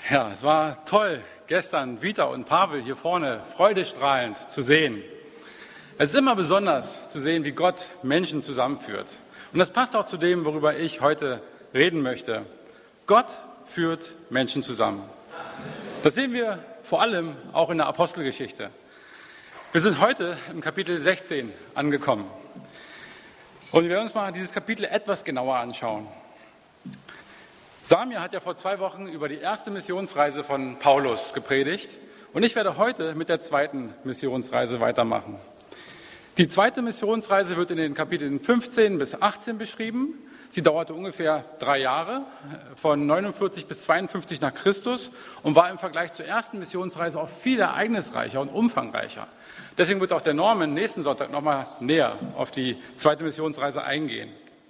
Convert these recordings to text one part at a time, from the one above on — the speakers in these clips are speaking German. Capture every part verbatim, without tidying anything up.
Ja, es war toll, gestern Vita und Pavel hier vorne freudestrahlend zu sehen. Es ist immer besonders zu sehen, wie Gott Menschen zusammenführt. Und das passt auch zu dem, worüber ich heute reden möchte. Gott führt Menschen zusammen. Das sehen wir vor allem auch in der Apostelgeschichte. Wir sind heute im Kapitel sechzehn angekommen. Und wir werden uns mal dieses Kapitel etwas genauer anschauen. Samir hat ja vor zwei Wochen über die erste Missionsreise von Paulus gepredigt und ich werde heute mit der zweiten Missionsreise weitermachen. Die zweite Missionsreise wird in den Kapiteln fünfzehn bis achtzehn beschrieben. Sie dauerte ungefähr drei Jahre, von neunundvierzig bis zweiundfünfzig nach Christus und war im Vergleich zur ersten Missionsreise auch viel ereignisreicher und umfangreicher. Deswegen wird auch der Norman nächsten Sonntag nochmal näher auf die zweite Missionsreise eingehen.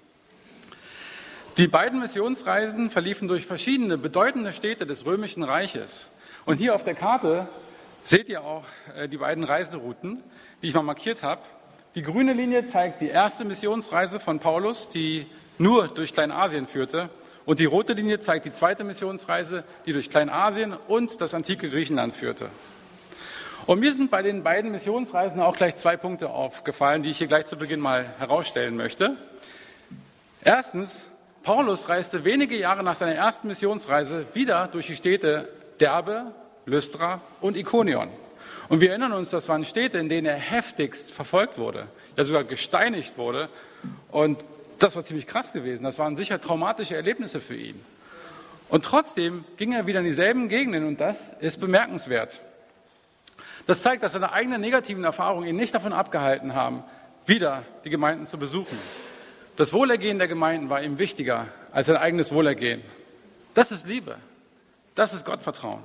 Die beiden Missionsreisen verliefen durch verschiedene bedeutende Städte des Römischen Reiches. Und hier auf der Karte seht ihr auch die beiden Reiserouten, die ich mal markiert habe. Die grüne Linie zeigt die erste Missionsreise von Paulus, die nur durch Kleinasien führte. Und die rote Linie zeigt die zweite Missionsreise, die durch Kleinasien und das antike Griechenland führte. Und mir sind bei den beiden Missionsreisen auch gleich zwei Punkte aufgefallen, die ich hier gleich zu Beginn mal herausstellen möchte. Erstens, Paulus reiste wenige Jahre nach seiner ersten Missionsreise wieder durch die Städte Derbe, Lystra und Ikonion. Und wir erinnern uns, das waren Städte, in denen er heftigst verfolgt wurde, ja sogar gesteinigt wurde. Und das war ziemlich krass gewesen. Das waren sicher traumatische Erlebnisse für ihn. Und trotzdem ging er wieder in dieselben Gegenden und das ist bemerkenswert. Das zeigt, dass seine eigenen negativen Erfahrungen ihn nicht davon abgehalten haben, wieder die Gemeinden zu besuchen. Das Wohlergehen der Gemeinden war ihm wichtiger als sein eigenes Wohlergehen. Das ist Liebe. Das ist Gottvertrauen.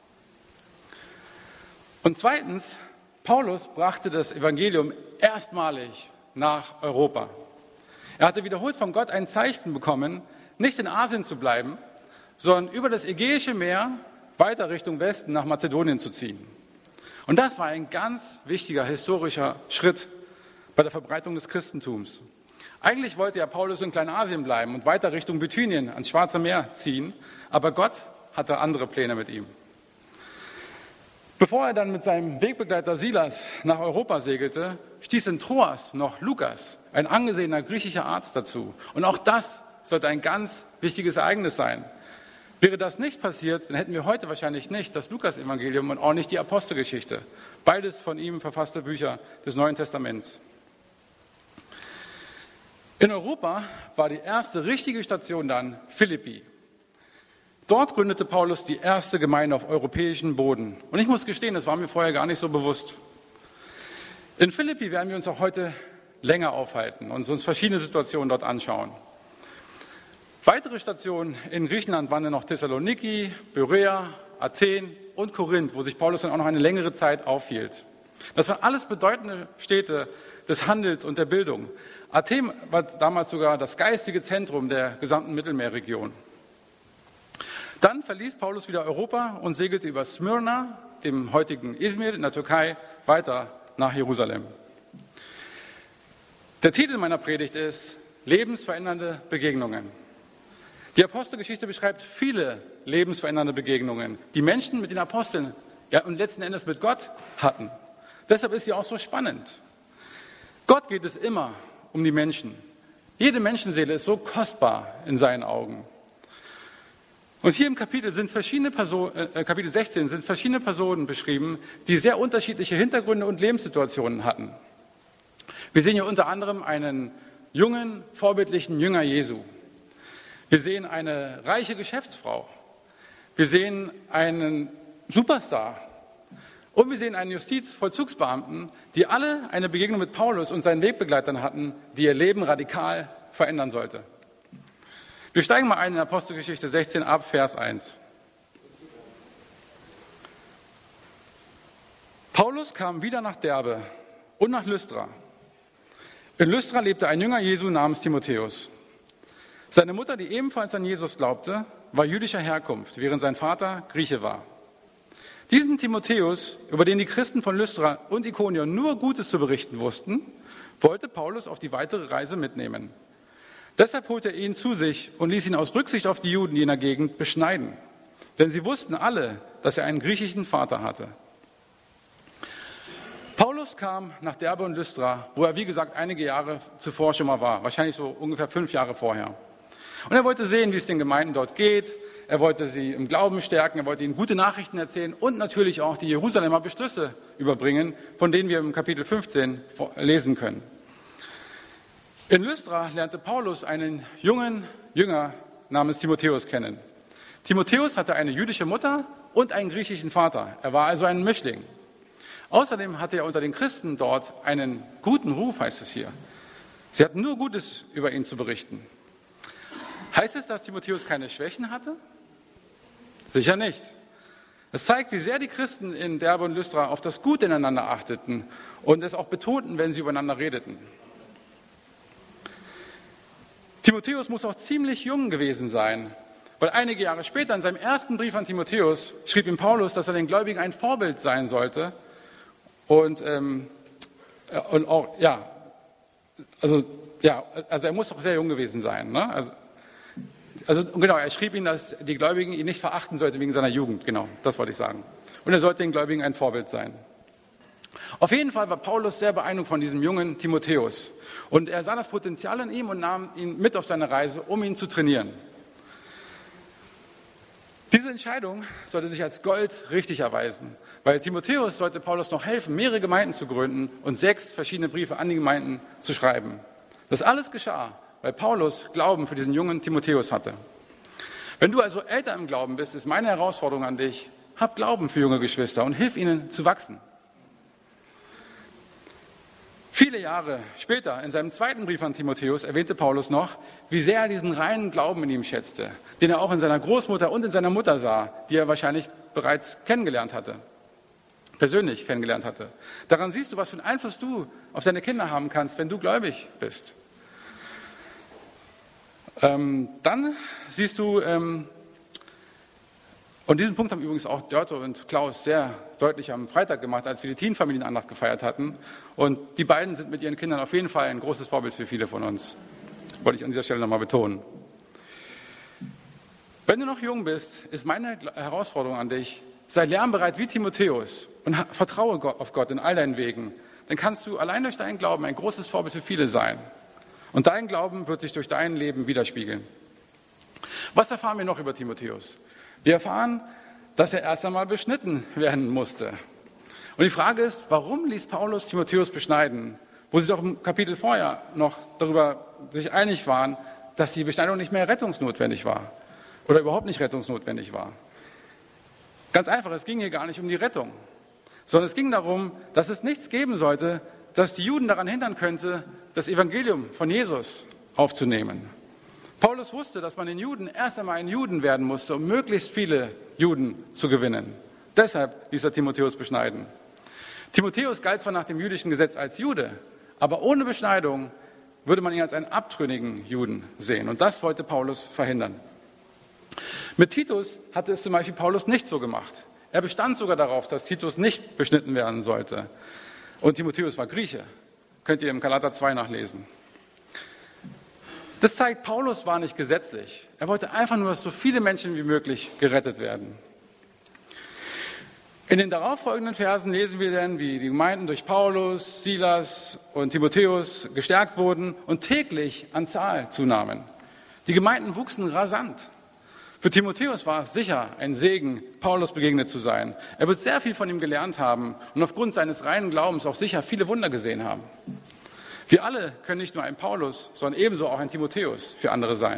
Und zweitens, Paulus brachte das Evangelium erstmalig nach Europa. Er hatte wiederholt von Gott ein Zeichen bekommen, nicht in Asien zu bleiben, sondern über das Ägäische Meer weiter Richtung Westen nach Mazedonien zu ziehen. Und das war ein ganz wichtiger historischer Schritt bei der Verbreitung des Christentums. Eigentlich wollte ja Paulus in Kleinasien bleiben und weiter Richtung Bithynien ans Schwarze Meer ziehen, aber Gott hatte andere Pläne mit ihm. Bevor er dann mit seinem Wegbegleiter Silas nach Europa segelte, stieß in Troas noch Lukas, ein angesehener griechischer Arzt, dazu. Und auch das sollte ein ganz wichtiges Ereignis sein. Wäre das nicht passiert, dann hätten wir heute wahrscheinlich nicht das Lukas-Evangelium und auch nicht die Apostelgeschichte. Beides von ihm verfasste Bücher des Neuen Testaments. In Europa war die erste richtige Station dann Philippi. Dort gründete Paulus die erste Gemeinde auf europäischem Boden. Und ich muss gestehen, das war mir vorher gar nicht so bewusst. In Philippi werden wir uns auch heute länger aufhalten und uns verschiedene Situationen dort anschauen. Weitere Stationen in Griechenland waren dann noch Thessaloniki, Berea, Athen und Korinth, wo sich Paulus dann auch noch eine längere Zeit aufhielt. Das waren alles bedeutende Städte des Handels und der Bildung. Athen war damals sogar das geistige Zentrum der gesamten Mittelmeerregion. Dann verließ Paulus wieder Europa und segelte über Smyrna, dem heutigen Izmir in der Türkei, weiter nach Jerusalem. Der Titel meiner Predigt ist Lebensverändernde Begegnungen. Die Apostelgeschichte beschreibt viele lebensverändernde Begegnungen, die Menschen mit den Aposteln ja, und letzten Endes mit Gott hatten. Deshalb ist sie auch so spannend. Gott geht es immer um die Menschen. Jede Menschenseele ist so kostbar in seinen Augen. Und hier im Kapitel, sind verschiedene Personen, äh, Kapitel sechzehn sind verschiedene Personen beschrieben, die sehr unterschiedliche Hintergründe und Lebenssituationen hatten. Wir sehen hier unter anderem einen jungen, vorbildlichen Jünger Jesu. Wir sehen eine reiche Geschäftsfrau. Wir sehen einen Superstar. Und wir sehen einen Justizvollzugsbeamten, die alle eine Begegnung mit Paulus und seinen Wegbegleitern hatten, die ihr Leben radikal verändern sollte. Wir steigen mal ein in Apostelgeschichte sechzehn ab, Vers eins. Paulus kam wieder nach Derbe und nach Lystra. In Lystra lebte ein Jünger Jesu namens Timotheus. Seine Mutter, die ebenfalls an Jesus glaubte, war jüdischer Herkunft, während sein Vater Grieche war. Diesen Timotheus, über den die Christen von Lystra und Ikonion nur Gutes zu berichten wussten, wollte Paulus auf die weitere Reise mitnehmen. Deshalb holte er ihn zu sich und ließ ihn aus Rücksicht auf die Juden, die in der Gegend beschneiden. Denn sie wussten alle, dass er einen griechischen Vater hatte. Paulus kam nach Derbe und Lystra, wo er, wie gesagt, einige Jahre zuvor schon mal war, wahrscheinlich so ungefähr fünf Jahre vorher. Und er wollte sehen, wie es den Gemeinden dort geht. Er wollte sie im Glauben stärken, er wollte ihnen gute Nachrichten erzählen und natürlich auch die Jerusalemer Beschlüsse überbringen, von denen wir im Kapitel fünfzehn lesen können. In Lystra lernte Paulus einen jungen Jünger namens Timotheus kennen. Timotheus hatte eine jüdische Mutter und einen griechischen Vater. Er war also ein Mischling. Außerdem hatte er unter den Christen dort einen guten Ruf, heißt es hier. Sie hatten nur Gutes über ihn zu berichten. Heißt es, dass Timotheus keine Schwächen hatte? Sicher nicht. Es zeigt, wie sehr die Christen in Derbe und Lystra auf das Gute ineinander achteten und es auch betonten, wenn sie übereinander redeten. Timotheus muss auch ziemlich jung gewesen sein, weil einige Jahre später in seinem ersten Brief an Timotheus schrieb ihm Paulus, dass er den Gläubigen ein Vorbild sein sollte. Und, ähm, und auch, ja, also, ja, also er muss doch sehr jung gewesen sein. Ne? Also, also genau, er schrieb ihnen, dass die Gläubigen ihn nicht verachten sollten wegen seiner Jugend. Genau, das wollte ich sagen. Und er sollte den Gläubigen ein Vorbild sein. Auf jeden Fall war Paulus sehr beeindruckt von diesem jungen Timotheus. Und er sah das Potenzial in ihm und nahm ihn mit auf seine Reise, um ihn zu trainieren. Diese Entscheidung sollte sich als Gold richtig erweisen, weil Timotheus sollte Paulus noch helfen, mehrere Gemeinden zu gründen und sechs verschiedene Briefe an die Gemeinden zu schreiben. Das alles geschah, weil Paulus Glauben für diesen jungen Timotheus hatte. Wenn du also älter im Glauben bist, ist meine Herausforderung an dich, hab Glauben für junge Geschwister und hilf ihnen zu wachsen. Viele Jahre später, in seinem zweiten Brief an Timotheus, erwähnte Paulus noch, wie sehr er diesen reinen Glauben in ihm schätzte, den er auch in seiner Großmutter und in seiner Mutter sah, die er wahrscheinlich bereits kennengelernt hatte, persönlich kennengelernt hatte. Daran siehst du, was für einen Einfluss du auf deine Kinder haben kannst, wenn du gläubig bist. Ähm, dann siehst du, ähm, und diesen Punkt haben übrigens auch Dörte und Klaus sehr deutlich am Freitag gemacht, als wir die Teen-Familienandacht gefeiert hatten. Und die beiden sind mit ihren Kindern auf jeden Fall ein großes Vorbild für viele von uns. Das wollte ich an dieser Stelle nochmal betonen. Wenn du noch jung bist, ist meine Herausforderung an dich, sei lernbereit wie Timotheus und vertraue auf Gott in all deinen Wegen. Dann kannst du allein durch deinen Glauben ein großes Vorbild für viele sein. Und dein Glauben wird sich durch dein Leben widerspiegeln. Was erfahren wir noch über Timotheus? Wir erfahren, dass er erst einmal beschnitten werden musste. Und die Frage ist, warum ließ Paulus Timotheus beschneiden, wo sie doch im Kapitel vorher noch darüber sich einig waren, dass die Beschneidung nicht mehr rettungsnotwendig war oder überhaupt nicht rettungsnotwendig war. Ganz einfach, es ging hier gar nicht um die Rettung, sondern es ging darum, dass es nichts geben sollte, das die Juden daran hindern könnte, das Evangelium von Jesus aufzunehmen. Paulus wusste, dass man den Juden erst einmal ein Juden werden musste, um möglichst viele Juden zu gewinnen. Deshalb ließ er Timotheus beschneiden. Timotheus galt zwar nach dem jüdischen Gesetz als Jude, aber ohne Beschneidung würde man ihn als einen abtrünnigen Juden sehen. Und das wollte Paulus verhindern. Mit Titus hatte es zum Beispiel Paulus nicht so gemacht. Er bestand sogar darauf, dass Titus nicht beschnitten werden sollte. Und Timotheus war Grieche. Könnt ihr im Galater zwei nachlesen. Das zeigt, Paulus war nicht gesetzlich. Er wollte einfach nur, dass so viele Menschen wie möglich gerettet werden. In den darauffolgenden Versen lesen wir dann, wie die Gemeinden durch Paulus, Silas und Timotheus gestärkt wurden und täglich an Zahl zunahmen. Die Gemeinden wuchsen rasant. Für Timotheus war es sicher ein Segen, Paulus begegnet zu sein. Er wird sehr viel von ihm gelernt haben und aufgrund seines reinen Glaubens auch sicher viele Wunder gesehen haben. Wir alle können nicht nur ein Paulus, sondern ebenso auch ein Timotheus für andere sein.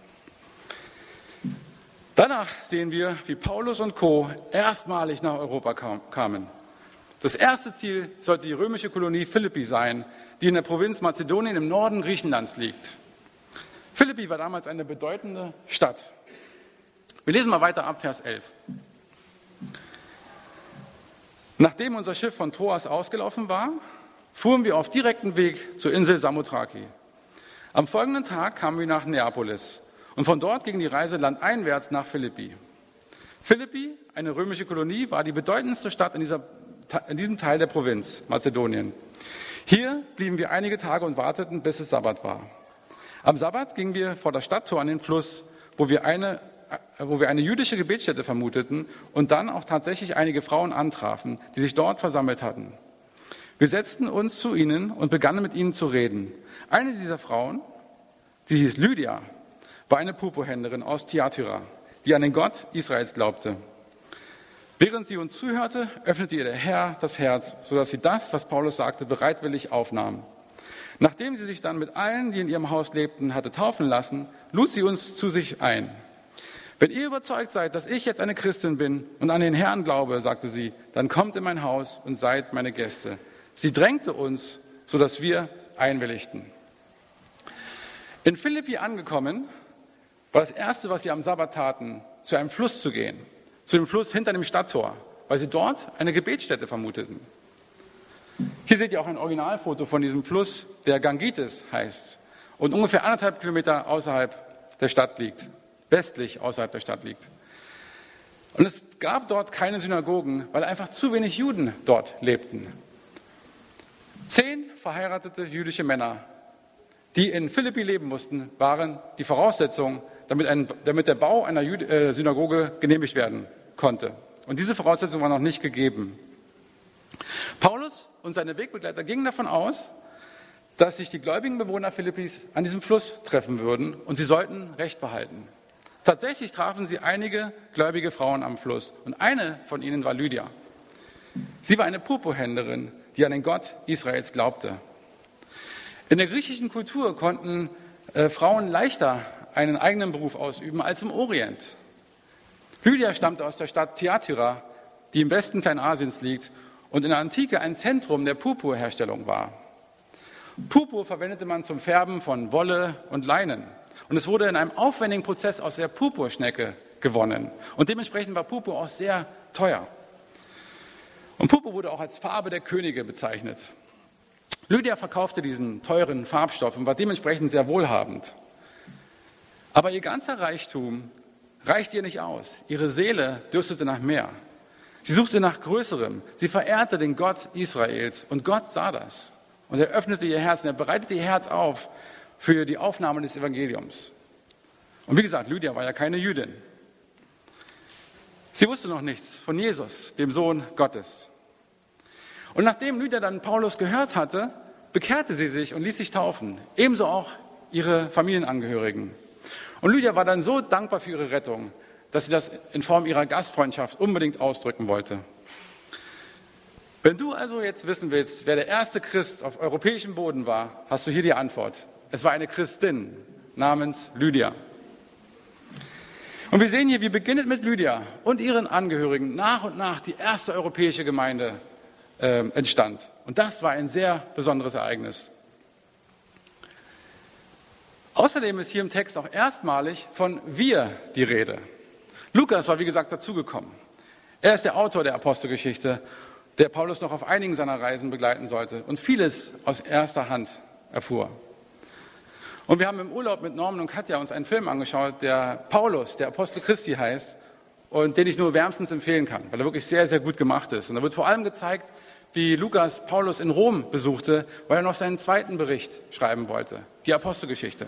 Danach sehen wir, wie Paulus und Co. erstmalig nach Europa kamen. Das erste Ziel sollte die römische Kolonie Philippi sein, die in der Provinz Mazedonien im Norden Griechenlands liegt. Philippi war damals eine bedeutende Stadt. Wir lesen mal weiter ab Vers elf. Nachdem unser Schiff von Troas ausgelaufen war, fuhren wir auf direktem Weg zur Insel Samothraki. Am folgenden Tag kamen wir nach Neapolis und von dort ging die Reise landeinwärts nach Philippi. Philippi, eine römische Kolonie, war die bedeutendste Stadt in, dieser, in diesem Teil der Provinz Mazedonien. Hier blieben wir einige Tage und warteten, bis es Sabbat war. Am Sabbat gingen wir vor das Stadttor an den Fluss, wo wir eine, wo wir eine jüdische Gebetsstätte vermuteten und dann auch tatsächlich einige Frauen antrafen, die sich dort versammelt hatten. Wir setzten uns zu ihnen und begannen mit ihnen zu reden. Eine dieser Frauen, die hieß Lydia, war eine Purpurhändlerin aus Thyatira, die an den Gott Israels glaubte. Während sie uns zuhörte, öffnete ihr der Herr das Herz, sodass sie das, was Paulus sagte, bereitwillig aufnahm. Nachdem sie sich dann mit allen, die in ihrem Haus lebten, hatte taufen lassen, lud sie uns zu sich ein. Wenn ihr überzeugt seid, dass ich jetzt eine Christin bin und an den Herrn glaube, sagte sie, dann kommt in mein Haus und seid meine Gäste. Sie drängte uns, sodass wir einwilligten. In Philippi angekommen, war das Erste, was sie am Sabbat taten, zu einem Fluss zu gehen, zu dem Fluss hinter dem Stadttor, weil sie dort eine Gebetsstätte vermuteten. Hier seht ihr auch ein Originalfoto von diesem Fluss, der Gangitis heißt und ungefähr anderthalb Kilometer außerhalb der Stadt liegt, westlich außerhalb der Stadt liegt. Und es gab dort keine Synagogen, weil einfach zu wenig Juden dort lebten. Zehn verheiratete jüdische Männer, die in Philippi leben mussten, waren die Voraussetzung, damit, ein, damit der Bau einer Jü- äh, Synagoge genehmigt werden konnte. Und diese Voraussetzung war noch nicht gegeben. Paulus und seine Wegbegleiter gingen davon aus, dass sich die gläubigen Bewohner Philippis an diesem Fluss treffen würden und sie sollten Recht behalten. Tatsächlich trafen sie einige gläubige Frauen am Fluss und eine von ihnen war Lydia. Sie war eine Purpurhändlerin, die an den Gott Israels glaubte. In der griechischen Kultur konnten äh, Frauen leichter einen eigenen Beruf ausüben als im Orient. Lydia stammte aus der Stadt Thyatira, die im Westen Kleinasiens liegt und in der Antike ein Zentrum der Purpurherstellung war. Purpur verwendete man zum Färben von Wolle und Leinen. Und es wurde in einem aufwendigen Prozess aus der Purpurschnecke gewonnen. Und dementsprechend war Purpur auch sehr teuer. Und Purpur wurde auch als Farbe der Könige bezeichnet. Lydia verkaufte diesen teuren Farbstoff und war dementsprechend sehr wohlhabend. Aber ihr ganzer Reichtum reichte ihr nicht aus. Ihre Seele dürstete nach mehr. Sie suchte nach Größerem. Sie verehrte den Gott Israels und Gott sah das. Und er öffnete ihr Herz und er bereitete ihr Herz auf für die Aufnahme des Evangeliums. Und wie gesagt, Lydia war ja keine Jüdin. Sie wusste noch nichts von Jesus, dem Sohn Gottes. Und nachdem Lydia dann Paulus gehört hatte, bekehrte sie sich und ließ sich taufen. Ebenso auch ihre Familienangehörigen. Und Lydia war dann so dankbar für ihre Rettung, dass sie das in Form ihrer Gastfreundschaft unbedingt ausdrücken wollte. Wenn du also jetzt wissen willst, wer der erste Christ auf europäischem Boden war, hast du hier die Antwort. Es war eine Christin namens Lydia. Und wir sehen hier, wie beginnend mit Lydia und ihren Angehörigen nach und nach die erste europäische Gemeinde äh, entstand. Und das war ein sehr besonderes Ereignis. Außerdem ist hier im Text auch erstmalig von wir die Rede. Lukas war, wie gesagt, dazugekommen. Er ist der Autor der Apostelgeschichte, der Paulus noch auf einigen seiner Reisen begleiten sollte und vieles aus erster Hand erfuhr. Und wir haben im Urlaub mit Norman und Katja uns einen Film angeschaut, der Paulus, der Apostel Christi heißt und den ich nur wärmstens empfehlen kann, weil er wirklich sehr, sehr gut gemacht ist. Und da wird vor allem gezeigt, wie Lukas Paulus in Rom besuchte, weil er noch seinen zweiten Bericht schreiben wollte, die Apostelgeschichte.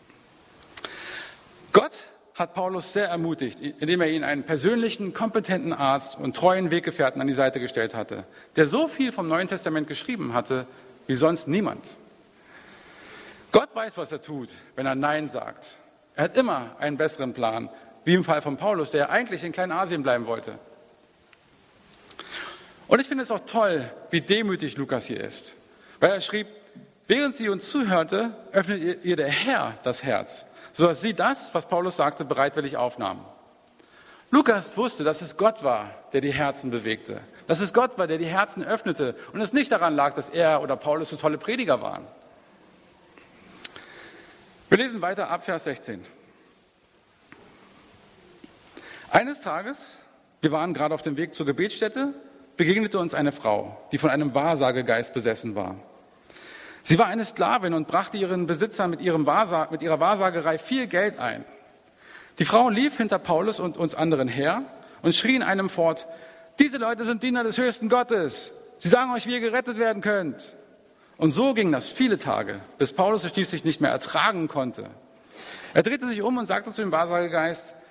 Gott hat Paulus sehr ermutigt, indem er ihn einen persönlichen, kompetenten Arzt und treuen Weggefährten an die Seite gestellt hatte, der so viel vom Neuen Testament geschrieben hatte, wie sonst niemand. Gott weiß, was er tut, wenn er Nein sagt. Er hat immer einen besseren Plan, wie im Fall von Paulus, der eigentlich in Kleinasien bleiben wollte. Und ich finde es auch toll, wie demütig Lukas hier ist, weil er schrieb, während sie uns zuhörte, öffnet ihr der Herr das Herz, sodass sie das, was Paulus sagte, bereitwillig aufnahm. Lukas wusste, dass es Gott war, der die Herzen bewegte, dass es Gott war, der die Herzen öffnete und es nicht daran lag, dass er oder Paulus so tolle Prediger waren. Wir lesen weiter ab Vers sechzehn. Eines Tages, wir waren gerade auf dem Weg zur Gebetsstätte, begegnete uns eine Frau, die von einem Wahrsagegeist besessen war. Sie war eine Sklavin und brachte ihren Besitzern mit, ihrem Wahrsag, mit ihrer Wahrsagerei viel Geld ein. Die Frau lief hinter Paulus und uns anderen her und schrie in einem fort, diese Leute sind Diener des höchsten Gottes. Sie sagen euch, wie ihr gerettet werden könnt. Und so ging das viele Tage, bis Paulus es schließlich nicht mehr ertragen konnte. Er drehte sich um und sagte zu dem Wahrsagegeist,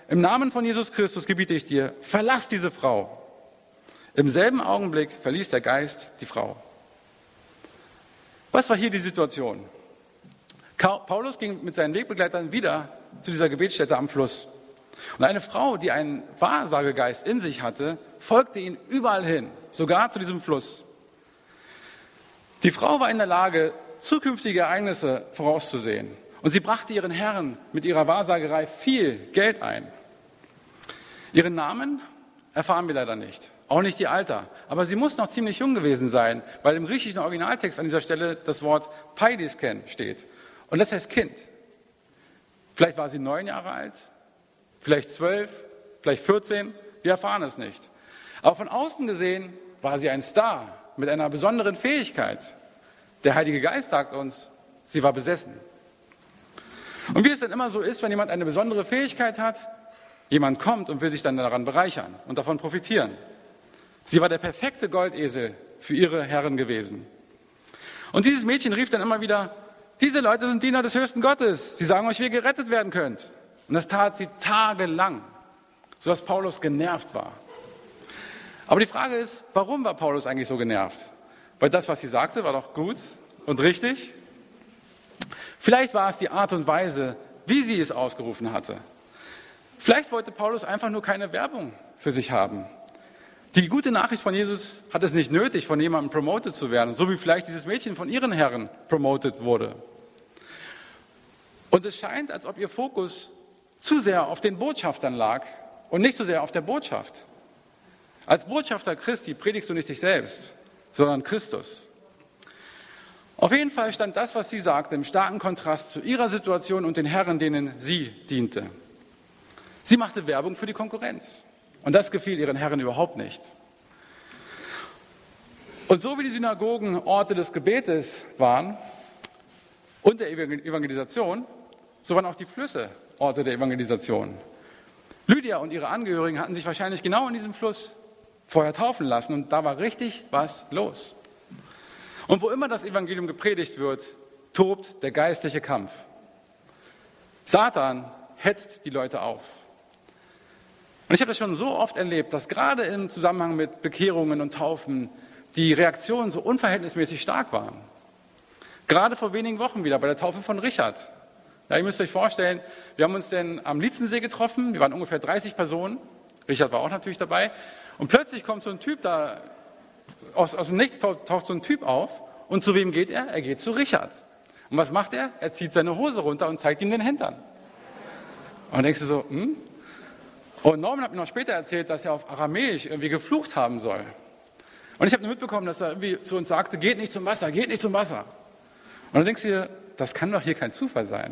im Namen von Jesus Christus gebiete ich dir, verlass diese Frau. Im selben Augenblick verließ der Geist die Frau. Was war hier die Situation? Paulus ging mit seinen Wegbegleitern wieder zu dieser Gebetsstätte am Fluss. Und eine Frau, die einen Wahrsagegeist in sich hatte, folgte ihm überall hin, sogar zu diesem Fluss. Die Frau war in der Lage, zukünftige Ereignisse vorauszusehen. Und sie brachte ihren Herren mit ihrer Wahrsagerei viel Geld ein. Ihren Namen erfahren wir leider nicht, auch nicht ihr Alter. Aber sie muss noch ziemlich jung gewesen sein, weil im griechischen Originaltext an dieser Stelle das Wort Paidisken steht. Und das heißt Kind. Vielleicht war sie neun Jahre alt, vielleicht zwölf, vielleicht vierzehn, wir erfahren es nicht. Aber von außen gesehen war sie ein Star mit einer besonderen Fähigkeit. Der Heilige Geist sagt uns, sie war besessen. Und wie es dann immer so ist, wenn jemand eine besondere Fähigkeit hat, jemand kommt und will sich dann daran bereichern und davon profitieren. Sie war der perfekte Goldesel für ihre Herren gewesen. Und dieses Mädchen rief dann immer wieder, diese Leute sind Diener des höchsten Gottes. Sie sagen euch, wie ihr gerettet werden könnt. Und das tat sie tagelang, sodass Paulus genervt war. Aber die Frage ist, warum war Paulus eigentlich so genervt? Weil das, was sie sagte, war doch gut und richtig. Vielleicht war es die Art und Weise, wie sie es ausgerufen hatte. Vielleicht wollte Paulus einfach nur keine Werbung für sich haben. Die gute Nachricht von Jesus hat es nicht nötig, von jemandem promotet zu werden, so wie vielleicht dieses Mädchen von ihren Herren promotet wurde. Und es scheint, als ob ihr Fokus zu sehr auf den Botschaftern lag und nicht so sehr auf der Botschaft. Als Botschafter Christi predigst du nicht dich selbst, sondern Christus. Auf jeden Fall stand das, was sie sagte, im starken Kontrast zu ihrer Situation und den Herren, denen sie diente. Sie machte Werbung für die Konkurrenz. Und das gefiel ihren Herren überhaupt nicht. Und so wie die Synagogen Orte des Gebetes waren und der Evangelisation, so waren auch die Flüsse Orte der Evangelisation. Lydia und ihre Angehörigen hatten sich wahrscheinlich genau in diesem Fluss vorher taufen lassen und da war richtig was los. Und wo immer das Evangelium gepredigt wird, tobt der geistliche Kampf. Satan hetzt die Leute auf. Und ich habe das schon so oft erlebt, dass gerade im Zusammenhang mit Bekehrungen und Taufen die Reaktionen so unverhältnismäßig stark waren. Gerade vor wenigen Wochen wieder bei der Taufe von Richard. Ja, ihr müsst euch vorstellen, wir haben uns denn am Lietzensee getroffen, wir waren ungefähr dreißig Personen, Richard war auch natürlich dabei, und plötzlich kommt so ein Typ da, aus, aus dem Nichts taucht, taucht so ein Typ auf, und zu wem geht er? Er geht zu Richard. Und was macht er? Er zieht seine Hose runter und zeigt ihm den Hintern. Und dann denkst du so, hm? Und Norman hat mir noch später erzählt, dass er auf Aramäisch irgendwie geflucht haben soll. Und ich habe nur mitbekommen, dass er irgendwie zu uns sagte, geht nicht zum Wasser, geht nicht zum Wasser. Und dann denkst du dir, das kann doch hier kein Zufall sein.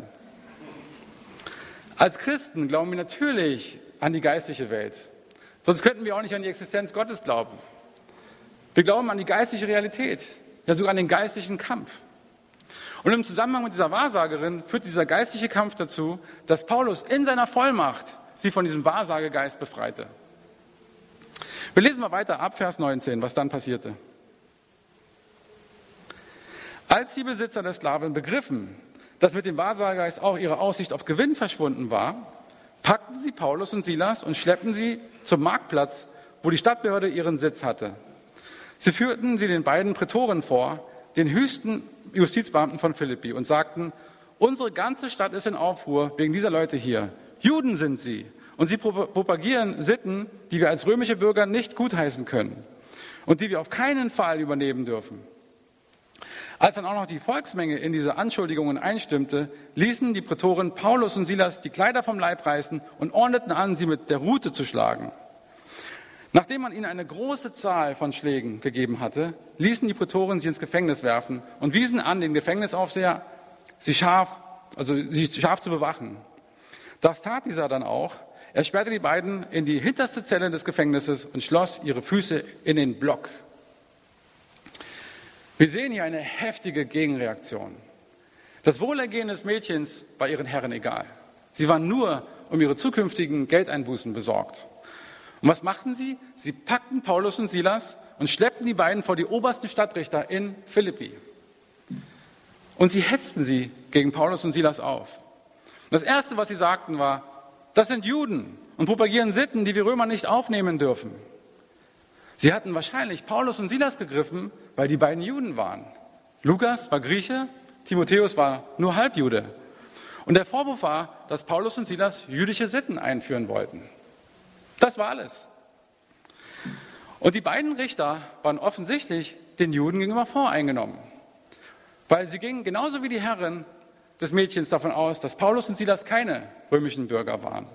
Als Christen glauben wir natürlich an die geistliche Welt. Sonst könnten wir auch nicht an die Existenz Gottes glauben. Wir glauben an die geistliche Realität, ja sogar an den geistlichen Kampf. Und im Zusammenhang mit dieser Wahrsagerin führt dieser geistliche Kampf dazu, dass Paulus in seiner Vollmacht sie von diesem Wahrsagegeist befreite. Wir lesen mal weiter ab, Vers neunzehn, was dann passierte. Als die Besitzer der Sklavin begriffen, dass mit dem Wahrsagegeist auch ihre Aussicht auf Gewinn verschwunden war, packten sie Paulus und Silas und schleppten sie zum Marktplatz, wo die Stadtbehörde ihren Sitz hatte. Sie führten sie den beiden Prätoren vor, den höchsten Justizbeamten von Philippi, und sagten, unsere ganze Stadt ist in Aufruhr wegen dieser Leute hier. Juden sind sie und sie propagieren Sitten, die wir als römische Bürger nicht gutheißen können und die wir auf keinen Fall übernehmen dürfen. Als dann auch noch die Volksmenge in diese Anschuldigungen einstimmte, ließen die Prätoren Paulus und Silas die Kleider vom Leib reißen und ordneten an, sie mit der Rute zu schlagen. Nachdem man ihnen eine große Zahl von Schlägen gegeben hatte, ließen die Prätoren sie ins Gefängnis werfen und wiesen an, den Gefängnisaufseher, sie scharf, also sie scharf zu bewachen. Das tat dieser dann auch. Er sperrte die beiden in die hinterste Zelle des Gefängnisses und schloss ihre Füße in den Block. Wir sehen hier eine heftige Gegenreaktion. Das Wohlergehen des Mädchens war ihren Herren egal. Sie waren nur um ihre zukünftigen Geldeinbußen besorgt. Und was machten sie? Sie packten Paulus und Silas und schleppten die beiden vor die obersten Stadtrichter in Philippi. Und sie hetzten sie gegen Paulus und Silas auf. Das Erste, was sie sagten, war, das sind Juden und propagieren Sitten, die wir Römer nicht aufnehmen dürfen. Sie hatten wahrscheinlich Paulus und Silas gegriffen, weil die beiden Juden waren. Lukas war Grieche, Timotheus war nur Halbjude. Und der Vorwurf war, dass Paulus und Silas jüdische Sitten einführen wollten. Das war alles. Und die beiden Richter waren offensichtlich den Juden gegenüber voreingenommen. Weil sie gingen genauso wie die Herren des Mädchens davon aus, dass Paulus und Silas keine römischen Bürger waren.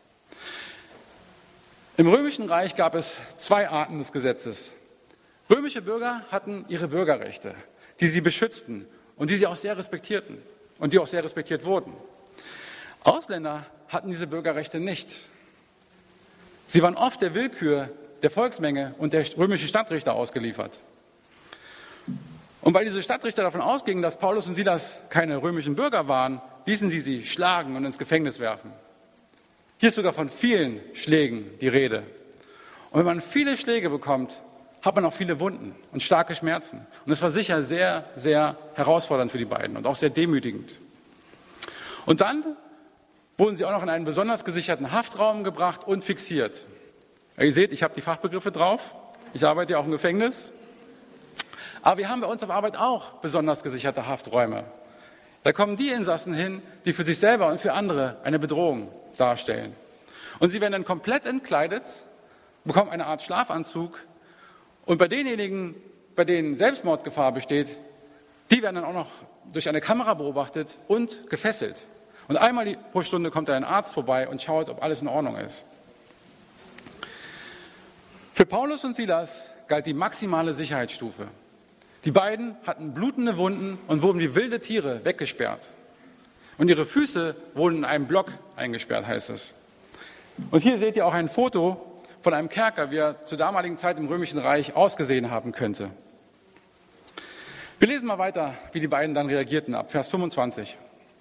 Im Römischen Reich gab es zwei Arten des Gesetzes. Römische Bürger hatten ihre Bürgerrechte, die sie beschützten und die sie auch sehr respektierten und die auch sehr respektiert wurden. Ausländer hatten diese Bürgerrechte nicht. Sie waren oft der Willkür der Volksmenge und der römischen Stadtrichter ausgeliefert. Und weil diese Stadtrichter davon ausgingen, dass Paulus und Silas keine römischen Bürger waren, ließen sie sie schlagen und ins Gefängnis werfen. Hier ist sogar von vielen Schlägen die Rede. Und wenn man viele Schläge bekommt, hat man auch viele Wunden und starke Schmerzen. Und es war sicher sehr, sehr herausfordernd für die beiden und auch sehr demütigend. Und dann wurden sie auch noch in einen besonders gesicherten Haftraum gebracht und fixiert. Ihr seht, ich habe die Fachbegriffe drauf. Ich arbeite ja auch im Gefängnis. Aber wir haben bei uns auf Arbeit auch besonders gesicherte Hafträume. Da kommen die Insassen hin, die für sich selber und für andere eine Bedrohung darstellen. Und sie werden dann komplett entkleidet, bekommen eine Art Schlafanzug. Und bei denjenigen, bei denen Selbstmordgefahr besteht, die werden dann auch noch durch eine Kamera beobachtet und gefesselt. Und einmal pro Stunde kommt da ein Arzt vorbei und schaut, ob alles in Ordnung ist. Für Paulus und Silas galt die maximale Sicherheitsstufe. Die beiden hatten blutende Wunden und wurden wie wilde Tiere weggesperrt. Und ihre Füße wurden in einem Block eingesperrt, heißt es. Und hier seht ihr auch ein Foto von einem Kerker, wie er zur damaligen Zeit im Römischen Reich ausgesehen haben könnte. Wir lesen mal weiter, wie die beiden dann reagierten, ab Vers fünfundzwanzig.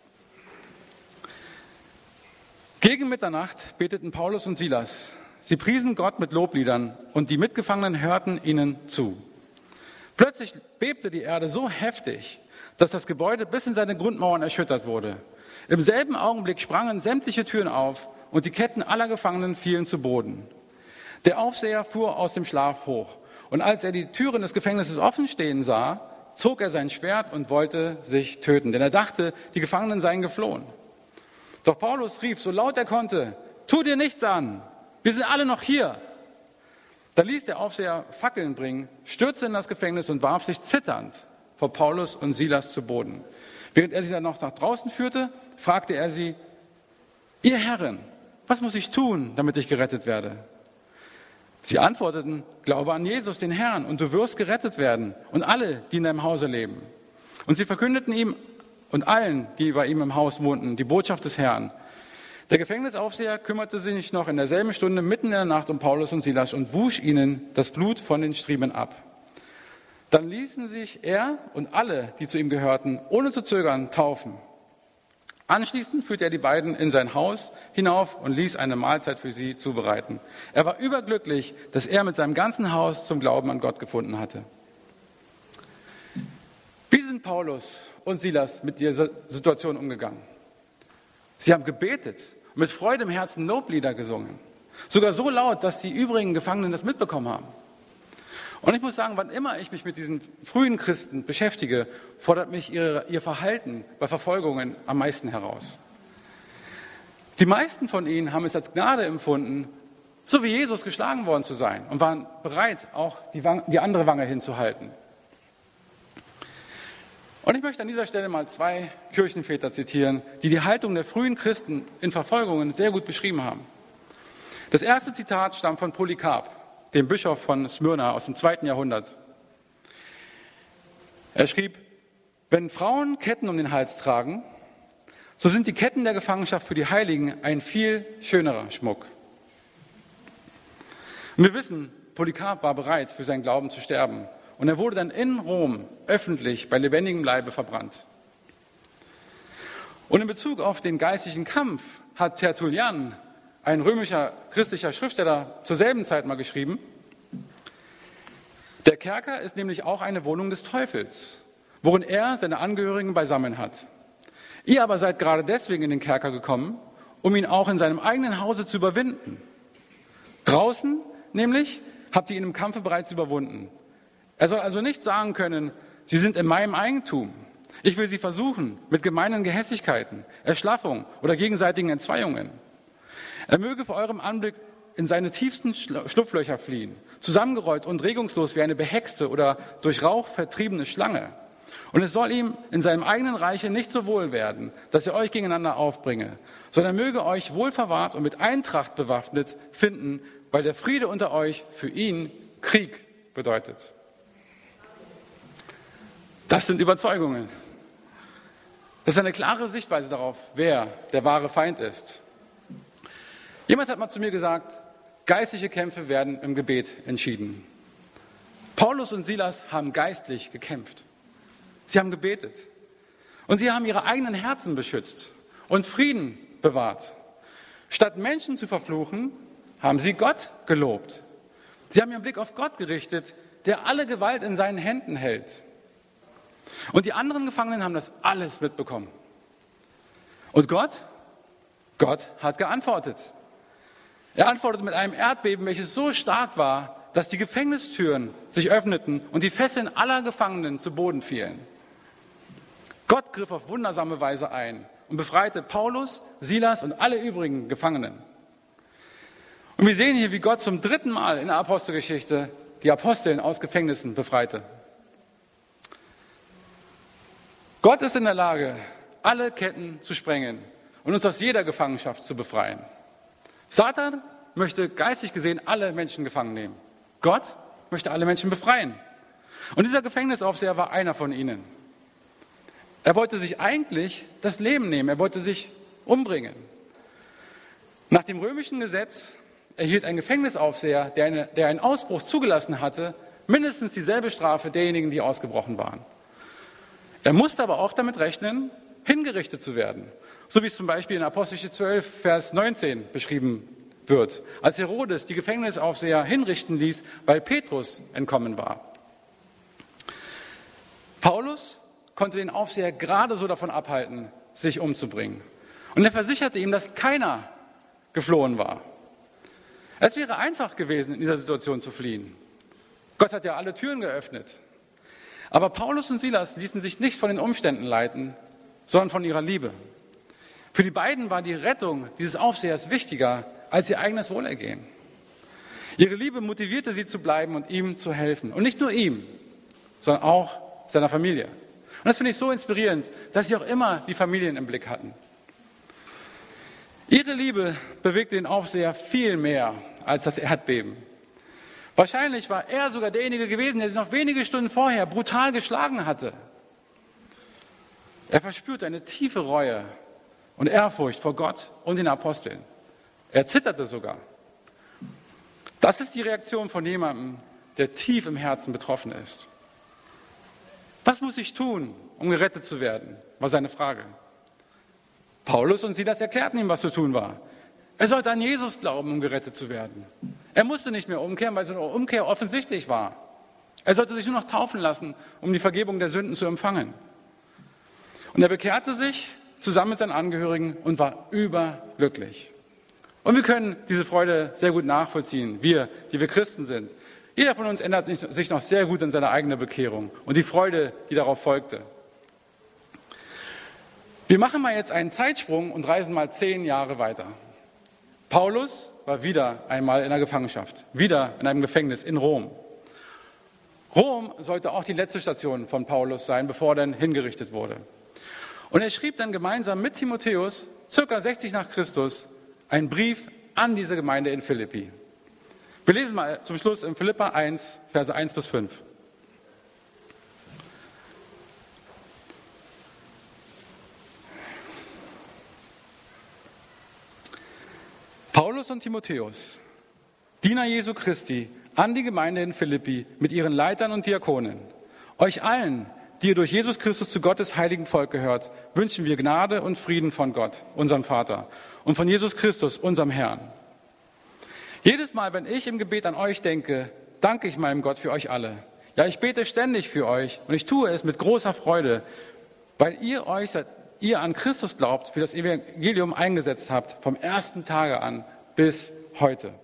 Gegen Mitternacht beteten Paulus und Silas. Sie priesen Gott mit Lobliedern und die Mitgefangenen hörten ihnen zu. Plötzlich bebte die Erde so heftig, dass das Gebäude bis in seine Grundmauern erschüttert wurde. Im selben Augenblick sprangen sämtliche Türen auf und die Ketten aller Gefangenen fielen zu Boden. Der Aufseher fuhr aus dem Schlaf hoch und als er die Türen des Gefängnisses offen stehen sah, zog er sein Schwert und wollte sich töten, denn er dachte, die Gefangenen seien geflohen. Doch Paulus rief, so laut er konnte, tu dir nichts an, wir sind alle noch hier. Da ließ der Aufseher Fackeln bringen, stürzte in das Gefängnis und warf sich zitternd vor Paulus und Silas zu Boden. Während er sie dann noch nach draußen führte, fragte er sie, ihr Herren, was muss ich tun, damit ich gerettet werde? Sie antworteten, glaube an Jesus, den Herrn, und du wirst gerettet werden und alle, die in deinem Hause leben. Und sie verkündeten ihm und allen, die bei ihm im Haus wohnten, die Botschaft des Herrn. Der Gefängnisaufseher kümmerte sich noch in derselben Stunde mitten in der Nacht um Paulus und Silas und wusch ihnen das Blut von den Striemen ab. Dann ließen sich er und alle, die zu ihm gehörten, ohne zu zögern, taufen. Anschließend führte er die beiden in sein Haus hinauf und ließ eine Mahlzeit für sie zubereiten. Er war überglücklich, dass er mit seinem ganzen Haus zum Glauben an Gott gefunden hatte. Wie sind Paulus und Silas mit dieser Situation umgegangen? Sie haben gebetet und mit Freude im Herzen Loblieder gesungen. Sogar so laut, dass die übrigen Gefangenen das mitbekommen haben. Und ich muss sagen, wann immer ich mich mit diesen frühen Christen beschäftige, fordert mich ihre, ihr Verhalten bei Verfolgungen am meisten heraus. Die meisten von ihnen haben es als Gnade empfunden, so wie Jesus geschlagen worden zu sein und waren bereit, auch die, Wange, die andere Wange hinzuhalten. Und ich möchte an dieser Stelle mal zwei Kirchenväter zitieren, die die Haltung der frühen Christen in Verfolgungen sehr gut beschrieben haben. Das erste Zitat stammt von Polycarp, dem Bischof von Smyrna aus dem zweiten Jahrhundert. Er schrieb, wenn Frauen Ketten um den Hals tragen, so sind die Ketten der Gefangenschaft für die Heiligen ein viel schönerer Schmuck. Und wir wissen, Polycarp war bereit, für seinen Glauben zu sterben. Und er wurde dann in Rom öffentlich bei lebendigem Leibe verbrannt. Und in Bezug auf den geistlichen Kampf hat Tertullian, ein römischer christlicher Schriftsteller, zur selben Zeit mal geschrieben, der Kerker ist nämlich auch eine Wohnung des Teufels, worin er seine Angehörigen beisammen hat. Ihr aber seid gerade deswegen in den Kerker gekommen, um ihn auch in seinem eigenen Hause zu überwinden. Draußen nämlich habt ihr ihn im Kampfe bereits überwunden. Er soll also nicht sagen können, sie sind in meinem Eigentum. Ich will sie versuchen mit gemeinen Gehässigkeiten, Erschlaffung oder gegenseitigen Entzweiungen. Er möge vor eurem Anblick in seine tiefsten Schlupflöcher fliehen, zusammengerollt und regungslos wie eine behexte oder durch Rauch vertriebene Schlange. Und es soll ihm in seinem eigenen Reiche nicht so wohl werden, dass er euch gegeneinander aufbringe, sondern möge euch wohlverwahrt und mit Eintracht bewaffnet finden, weil der Friede unter euch für ihn Krieg bedeutet. Das sind Überzeugungen. Das ist eine klare Sichtweise darauf, wer der wahre Feind ist. Jemand hat mal zu mir gesagt, geistliche Kämpfe werden im Gebet entschieden. Paulus und Silas haben geistlich gekämpft. Sie haben gebetet. Und sie haben ihre eigenen Herzen beschützt und Frieden bewahrt. Statt Menschen zu verfluchen, haben sie Gott gelobt. Sie haben ihren Blick auf Gott gerichtet, der alle Gewalt in seinen Händen hält. Und die anderen Gefangenen haben das alles mitbekommen. Und Gott? Gott hat geantwortet. Er antwortete mit einem Erdbeben, welches so stark war, dass die Gefängnistüren sich öffneten und die Fesseln aller Gefangenen zu Boden fielen. Gott griff auf wundersame Weise ein und befreite Paulus, Silas und alle übrigen Gefangenen. Und wir sehen hier, wie Gott zum dritten Mal in der Apostelgeschichte die Aposteln aus Gefängnissen befreite. Gott ist in der Lage, alle Ketten zu sprengen und uns aus jeder Gefangenschaft zu befreien. Satan möchte geistig gesehen alle Menschen gefangen nehmen. Gott möchte alle Menschen befreien. Und dieser Gefängnisaufseher war einer von ihnen. Er wollte sich eigentlich das Leben nehmen, er wollte sich umbringen. Nach dem römischen Gesetz erhielt ein Gefängnisaufseher, der, eine, der einen Ausbruch zugelassen hatte, mindestens dieselbe Strafe derjenigen, die ausgebrochen waren. Er musste aber auch damit rechnen, hingerichtet zu werden. So wie es zum Beispiel in Apostelgeschichte zwölf, Vers neunzehn beschrieben wird, als Herodes die Gefängnisaufseher hinrichten ließ, weil Petrus entkommen war. Paulus konnte den Aufseher gerade so davon abhalten, sich umzubringen. Und er versicherte ihm, dass keiner geflohen war. Es wäre einfach gewesen, in dieser Situation zu fliehen. Gott hat ja alle Türen geöffnet. Aber Paulus und Silas ließen sich nicht von den Umständen leiten, sondern von ihrer Liebe. Für die beiden war die Rettung dieses Aufsehers wichtiger als ihr eigenes Wohlergehen. Ihre Liebe motivierte sie zu bleiben und ihm zu helfen. Und nicht nur ihm, sondern auch seiner Familie. Und das finde ich so inspirierend, dass sie auch immer die Familien im Blick hatten. Ihre Liebe bewegte den Aufseher viel mehr als das Erdbeben. Wahrscheinlich war er sogar derjenige gewesen, der sie noch wenige Stunden vorher brutal geschlagen hatte. Er verspürte eine tiefe Reue und Ehrfurcht vor Gott und den Aposteln. Er zitterte sogar. Das ist die Reaktion von jemandem, der tief im Herzen betroffen ist. Was muss ich tun, um gerettet zu werden, war seine Frage. Paulus und Silas erklärten ihm, was zu tun war. Er sollte an Jesus glauben, um gerettet zu werden. Er musste nicht mehr umkehren, weil seine Umkehr offensichtlich war. Er sollte sich nur noch taufen lassen, um die Vergebung der Sünden zu empfangen. Und er bekehrte sich zusammen mit seinen Angehörigen und war überglücklich. Und wir können diese Freude sehr gut nachvollziehen, wir, die wir Christen sind. Jeder von uns erinnert sich noch sehr gut an seine eigene Bekehrung und die Freude, die darauf folgte. Wir machen mal jetzt einen Zeitsprung und reisen mal zehn Jahre weiter. Paulus war wieder einmal in der Gefangenschaft, wieder in einem Gefängnis in Rom. Rom sollte auch die letzte Station von Paulus sein, bevor er dann hingerichtet wurde. Und er schrieb dann gemeinsam mit Timotheus, circa sechzig nach Christus, einen Brief an diese Gemeinde in Philippi. Wir lesen mal zum Schluss in Philippa eins, Verse eins bis fünf. Paulus und Timotheus, Diener Jesu Christi, an die Gemeinde in Philippi mit ihren Leitern und Diakonen. Euch allen, die ihr durch Jesus Christus zu Gottes heiligen Volk gehört, wünschen wir Gnade und Frieden von Gott, unserem Vater, und von Jesus Christus, unserem Herrn. Jedes Mal, wenn ich im Gebet an euch denke, danke ich meinem Gott für euch alle. Ja, ich bete ständig für euch und ich tue es mit großer Freude, weil ihr euch seit ihr an Christus glaubt, für das Evangelium eingesetzt habt, vom ersten Tage an bis heute.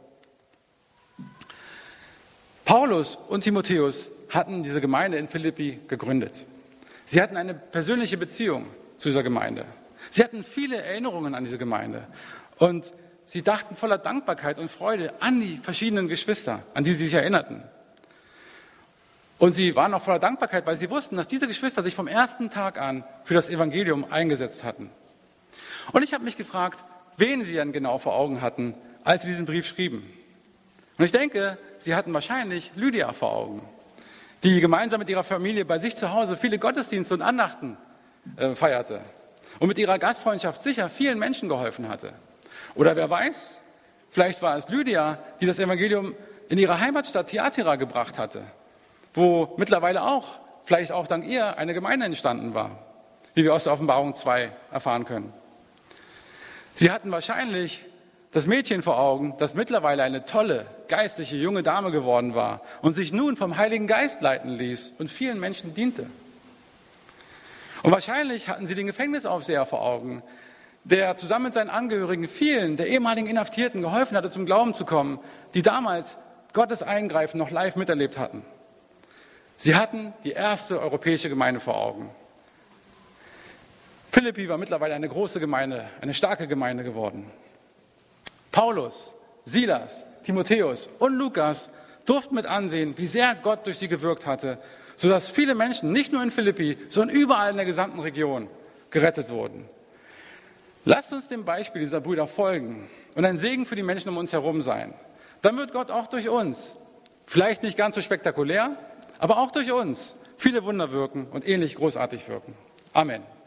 Paulus und Timotheus hatten diese Gemeinde in Philippi gegründet. Sie hatten eine persönliche Beziehung zu dieser Gemeinde. Sie hatten viele Erinnerungen an diese Gemeinde und sie dachten voller Dankbarkeit und Freude an die verschiedenen Geschwister, an die sie sich erinnerten. Und sie waren auch voller Dankbarkeit, weil sie wussten, dass diese Geschwister sich vom ersten Tag an für das Evangelium eingesetzt hatten. Und ich habe mich gefragt, wen sie dann genau vor Augen hatten, als sie diesen Brief schrieben. Und ich denke, sie hatten wahrscheinlich Lydia vor Augen, die gemeinsam mit ihrer Familie bei sich zu Hause viele Gottesdienste und Andachten äh, feierte und mit ihrer Gastfreundschaft sicher vielen Menschen geholfen hatte. Oder wer weiß, vielleicht war es Lydia, die das Evangelium in ihre Heimatstadt Thyatira gebracht hatte, wo mittlerweile auch, vielleicht auch dank ihr, eine Gemeinde entstanden war, wie wir aus der Offenbarung zwei erfahren können. Sie hatten wahrscheinlich das Mädchen vor Augen, das mittlerweile eine tolle, geistliche, junge Dame geworden war und sich nun vom Heiligen Geist leiten ließ und vielen Menschen diente. Und wahrscheinlich hatten sie den Gefängnisaufseher vor Augen, der zusammen mit seinen Angehörigen vielen der ehemaligen Inhaftierten geholfen hatte, zum Glauben zu kommen, die damals Gottes Eingreifen noch live miterlebt hatten. Sie hatten die erste europäische Gemeinde vor Augen. Philippi war mittlerweile eine große Gemeinde, eine starke Gemeinde geworden. Paulus, Silas, Timotheus und Lukas durften mit ansehen, wie sehr Gott durch sie gewirkt hatte, sodass viele Menschen, nicht nur in Philippi, sondern überall in der gesamten Region gerettet wurden. Lasst uns dem Beispiel dieser Brüder folgen und ein Segen für die Menschen um uns herum sein. Dann wird Gott auch durch uns, vielleicht nicht ganz so spektakulär, aber auch durch uns viele Wunder wirken und ähnlich großartig wirken. Amen.